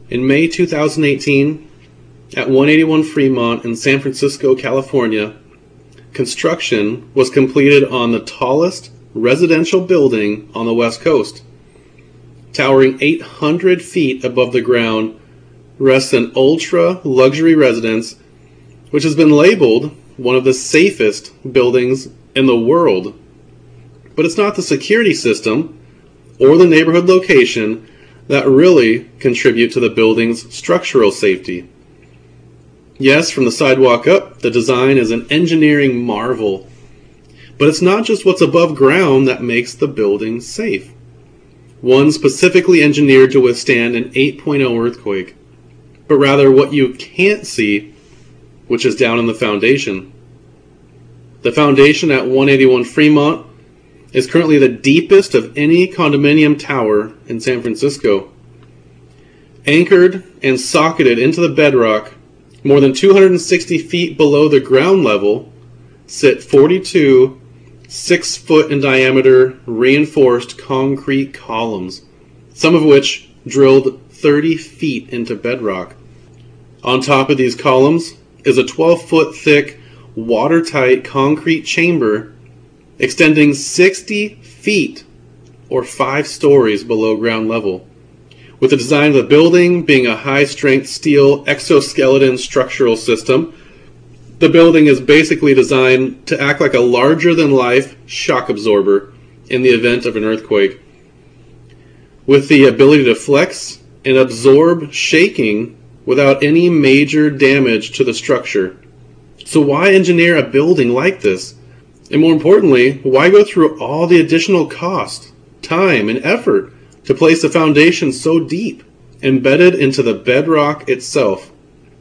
In May 2018, at 181 Fremont in San Francisco, California, construction was completed on the tallest residential building on the West Coast. Towering 800 feet above the ground rests an ultra-luxury residence which has been labeled one of the safest buildings in the world. But it's not the security system or the neighborhood location that really contribute to the building's structural safety. Yes, from the sidewalk up, the design is an engineering marvel. But it's not just what's above ground that makes the building safe. One specifically engineered to withstand an 8.0 earthquake, but rather what you can't see, which is down in the foundation. The foundation at 181 Fremont is currently the deepest of any condominium tower in San Francisco. Anchored and socketed into the bedrock, more than 260 feet below the ground level, sit 42 6-foot in diameter reinforced concrete columns, some of which drilled 30 feet into bedrock. On top of these columns is a 12-foot thick, watertight concrete chamber extending 60 feet or 5 stories below ground level, with the design of the building being a high-strength steel exoskeleton structural system. The building is basically designed to act like a larger-than-life shock absorber in the event of an earthquake, with the ability to flex and absorb shaking without any major damage to the structure. So why engineer a building like this? And more importantly, why go through all the additional cost, time, and effort to place a foundation so deep, embedded into the bedrock itself?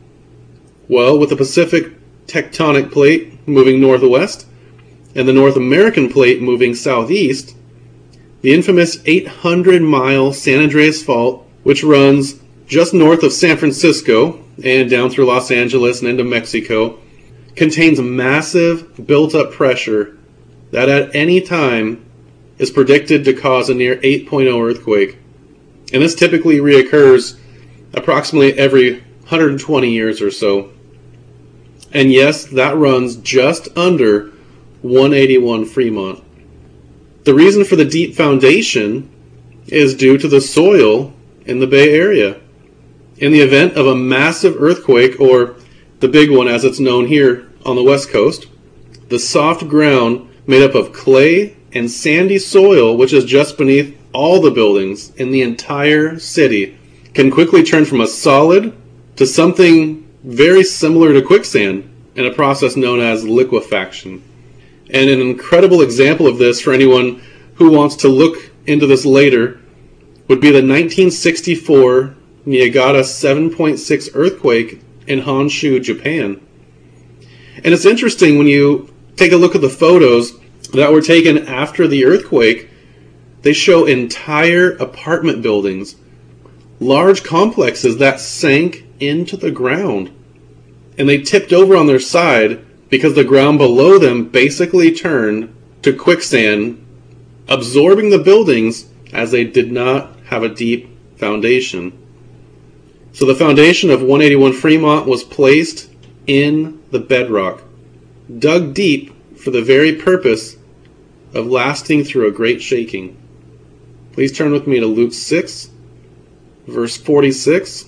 Well, with the Pacific tectonic plate moving northwest and the North American plate moving southeast, the infamous 800-mile San Andreas Fault, which runs just north of San Francisco and down through Los Angeles and into Mexico, contains massive built-up pressure that at any time is predicted to cause a near 8.0 earthquake. And this typically reoccurs approximately every 120 years or so. And yes, that runs just under 181 Fremont. The reason for the deep foundation is due to the soil in the Bay Area. In the event of a massive earthquake, or the big one as it's known here on the West Coast, the soft ground made up of clay and sandy soil, which is just beneath all the buildings in the entire city, can quickly turn from a solid to something very similar to quicksand in a process known as liquefaction. And an incredible example of this for anyone who wants to look into this later would be the 1964 Niigata 7.6 earthquake in Honshu, Japan. And it's interesting when you take a look at the photos that were taken after the earthquake. They show entire apartment buildings, large complexes that sank into the ground. And they tipped over on their side because the ground below them basically turned to quicksand, absorbing the buildings as they did not have a deep foundation. So the foundation of 181 Fremont was placed in the bedrock, dug deep for the very purpose of lasting through a great shaking. Please turn with me to Luke 6, verse 46.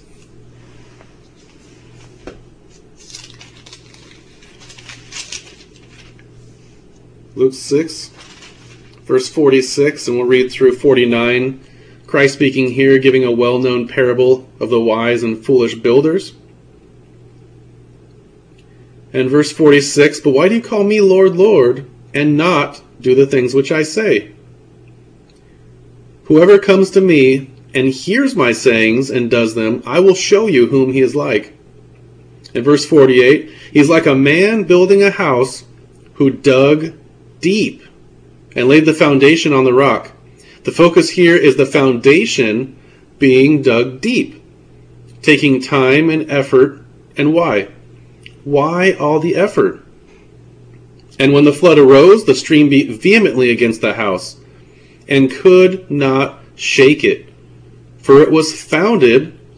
Luke 6, verse 46, and we'll read through 49. Christ speaking here, giving a well-known parable of the wise and foolish builders. And verse 46, "But why do you call me Lord, Lord, and not do the things which I say? Whoever comes to me and hears my sayings and does them, I will show you whom he is like." In verse 48, "He's like a man building a house who dug deep and laid the foundation on the rock." The focus here is the foundation being dug deep, taking time and effort. And why? Why all the effort? "And when the flood arose, the stream beat vehemently against the house, and could not shake it, for it was founded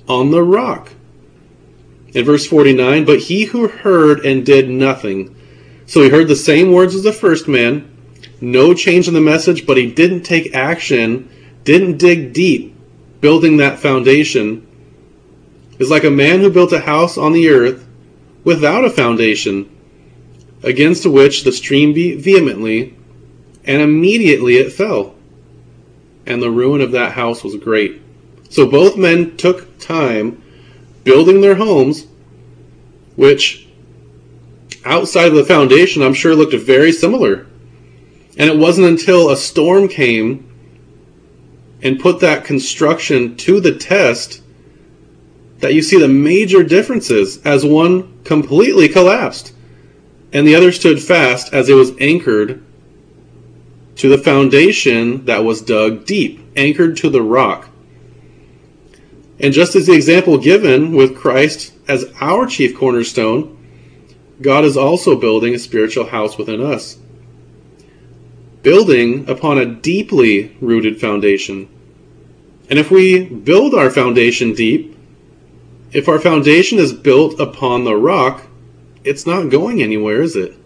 on the rock. In verse 49, but he who heard and did nothing. So he heard the same words as the first man, no change in the message, but he didn't take action, didn't dig deep, building that foundation. Is like a man who built a house on the earth without a foundation, against which the stream beat vehemently, and immediately it fell. And the ruin of that house was great. So both men took time building their homes, which outside of the foundation I'm sure looked very similar. And it wasn't until a storm came and put that construction to the test that you see the major differences, as one completely collapsed and the other stood fast as it was anchored to the foundation that was dug deep, anchored to the rock. And just as the example given with Christ as our chief cornerstone, God is also building a spiritual house within us, building upon a deeply rooted foundation. And if we build our foundation deep, if our foundation is built upon the rock, it's not going anywhere, is it?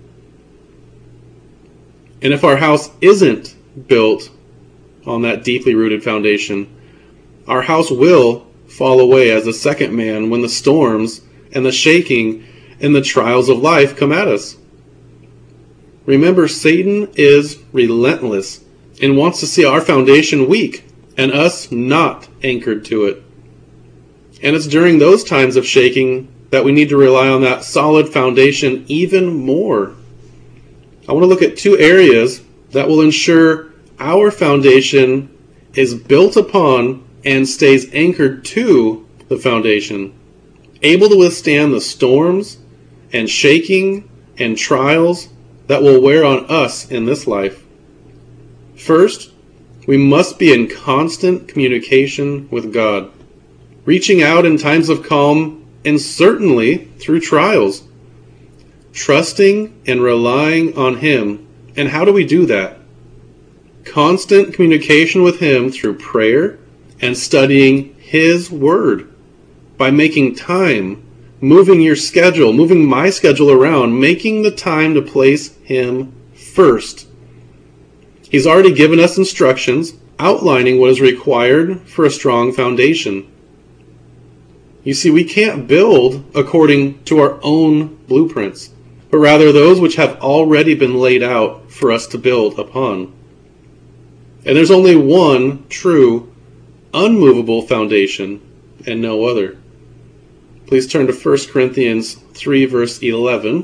And if our house isn't built on that deeply rooted foundation, our house will fall away as a second man when the storms and the shaking and the trials of life come at us. Remember, Satan is relentless and wants to see our foundation weak and us not anchored to it. And it's during those times of shaking that we need to rely on that solid foundation even more. I want to look at two areas that will ensure our foundation is built upon and stays anchored to the foundation, able to withstand the storms and shaking and trials that will wear on us in this life. First, we must be in constant communication with God, reaching out in times of calm and certainly through trials, trusting and relying on Him. And how do we do that? Constant communication with Him through prayer and studying His Word, by making time, moving your schedule, moving my schedule around, making the time to place Him first. He's already given us instructions outlining what is required for a strong foundation. You see, we can't build according to our own blueprints, but rather those which have already been laid out for us to build upon. And there's only one true, unmovable foundation, and no other. Please turn to 1 Corinthians 3, verse 11.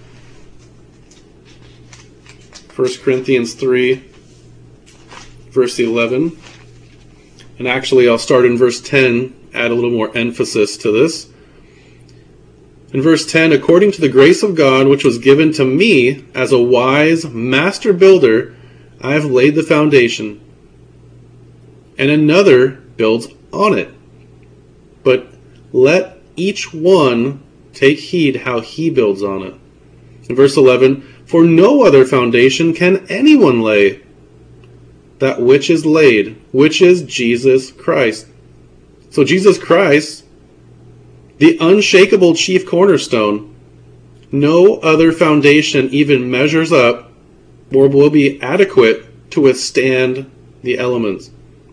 1 Corinthians 3, verse 11. And actually, I'll start in verse 10, add a little more emphasis to this. In verse 10, according to the grace of God which was given to me as a wise master builder, I have laid the foundation, and another builds on it. But let each one take heed how he builds on it. In verse 11, for no other foundation can anyone lay that which is laid, which is Jesus Christ. So Jesus Christ, the unshakable chief cornerstone, no other foundation even measures up or will be adequate to withstand the elements.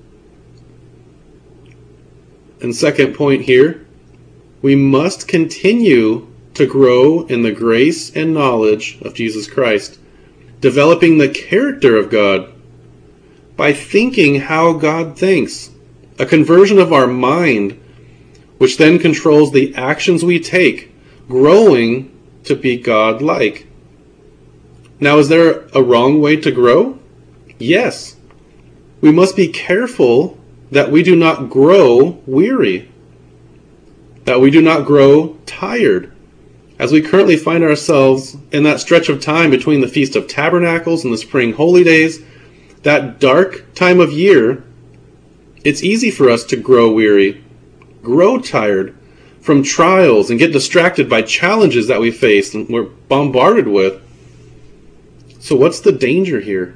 And second point here, we must continue to grow in the grace and knowledge of Jesus Christ, developing the character of God by thinking how God thinks, a conversion of our mind, which then controls the actions we take, growing to be God-like. Now, is there a wrong way to grow? Yes. We must be careful that we do not grow weary, that we do not grow tired, as we currently find ourselves in that stretch of time between the Feast of Tabernacles and the Spring Holy Days, that dark time of year. It's easy for us to grow weary, grow tired from trials, and get distracted by challenges that we face and we're bombarded with. So what's the danger here?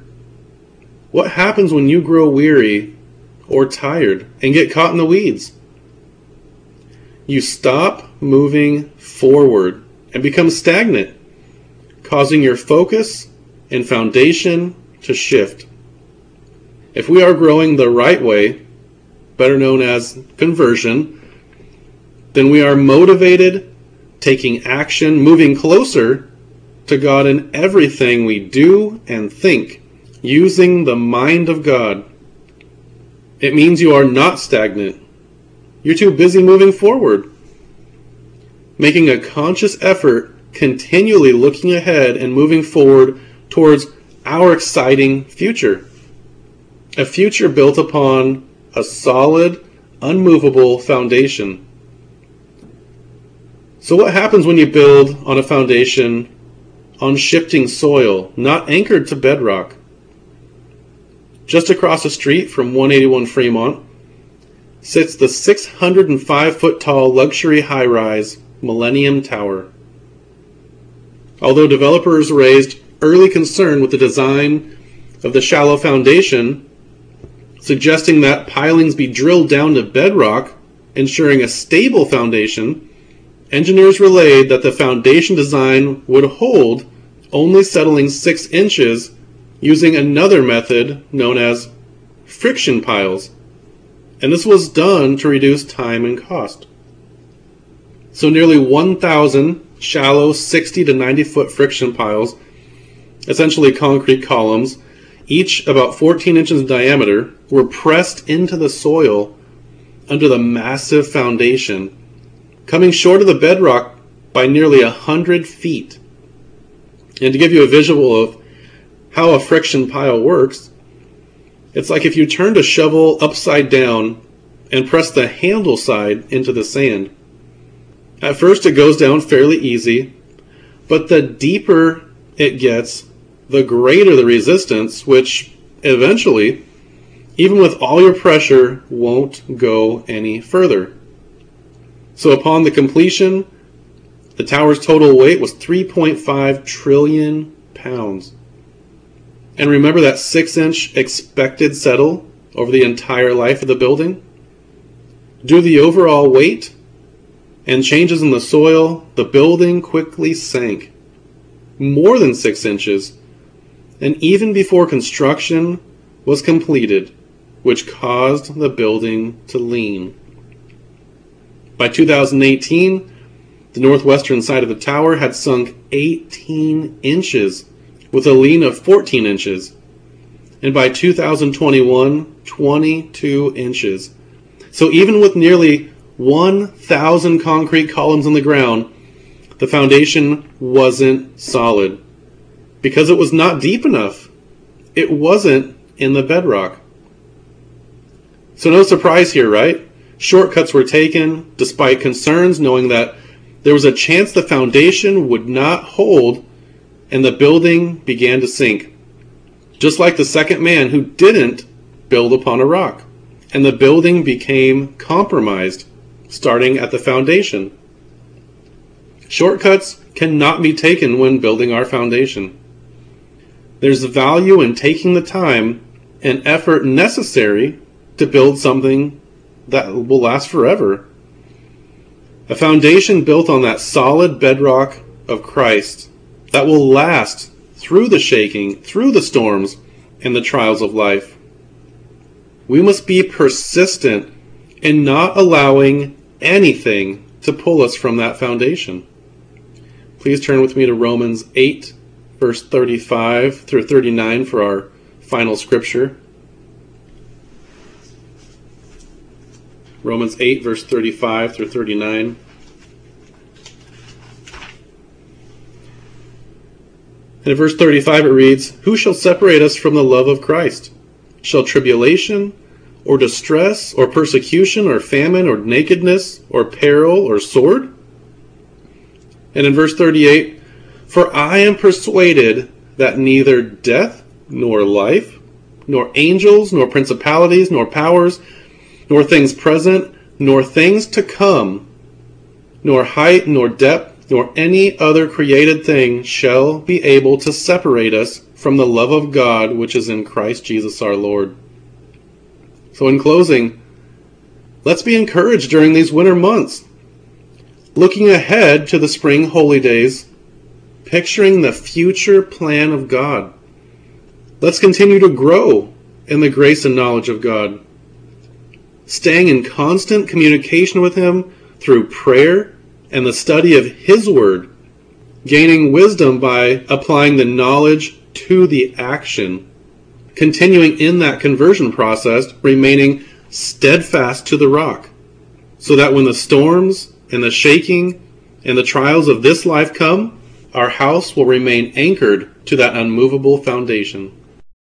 What happens when you grow weary or tired and get caught in the weeds? you stop moving forward and become stagnant, causing your focus and foundation to shift. If we are growing the right way, better known as conversion, then we are motivated, taking action, moving closer to God in everything we do and think, using the mind of God. It means you are not stagnant. You're too busy moving forward, making a conscious effort, continually looking ahead and moving forward towards our exciting future. A future built upon a solid, unmovable foundation. So what happens when you build on a foundation on shifting soil, not anchored to bedrock? Just across the street from 181 Fremont sits the 605-foot tall luxury high-rise Millennium Tower. Although developers raised early concern with the design of the shallow foundation, suggesting that pilings be drilled down to bedrock, ensuring a stable foundation, engineers relayed that the foundation design would hold, only settling 6 inches using another method known as friction piles. And this was done to reduce time and cost. So nearly 1,000 shallow 60 to 90 foot friction piles, essentially concrete columns, each about 14 inches in diameter, were pressed into the soil under the massive foundation, coming short of the bedrock by nearly 100 feet. And to give you a visual of how a friction pile works, it's like if you turned a shovel upside down and pressed the handle side into the sand. At first it goes down fairly easy, but the deeper it gets, the greater the resistance, which eventually, even with all your pressure, won't go any further. So upon the completion, the tower's total weight was 3.5 trillion pounds. And remember that 6-inch expected settle over the entire life of the building? Due to the overall weight and changes in the soil, the building quickly sank more than 6 inches, and even before construction was completed, which caused the building to lean. By 2018, the northwestern side of the tower had sunk 18 inches, with a lean of 14 inches, and by 2021, 22 inches. So even with nearly 1,000 concrete columns on the ground, the foundation wasn't solid because it was not deep enough. It wasn't in the bedrock. So no surprise here, right? Shortcuts were taken despite concerns, knowing that there was a chance the foundation would not hold, and the building began to sink. Just like the second man who didn't build upon a rock. And the building became compromised, starting at the foundation. Shortcuts cannot be taken when building our foundation. There's value in taking the time and effort necessary to build something that will last forever. A foundation built on that solid bedrock of Christ that will last through the shaking, through the storms, and the trials of life. We must be persistent in not allowing anything to pull us from that foundation. Please turn with me to Romans 8, verse 35 through 39 for our final scripture. Romans 8, verse 35 through 39. And in verse 35 it reads, "Who shall separate us from the love of Christ? Shall tribulation, or distress, or persecution, or famine, or nakedness, or peril, or sword?" And in verse 38, "For I am persuaded that neither death, nor life, nor angels, nor principalities, nor powers, nor things present, nor things to come, nor height, nor depth, nor any other created thing shall be able to separate us from the love of God which is in Christ Jesus our Lord." So in closing, let's be encouraged during these winter months. Looking ahead to the spring holy days, picturing the future plan of God. Let's continue to grow in the grace and knowledge of God, staying in constant communication with Him through prayer and the study of His Word, gaining wisdom by applying the knowledge to the action, continuing in that conversion process, remaining steadfast to the rock, so that when the storms and the shaking and the trials of this life come, our house will remain anchored to that unmovable foundation.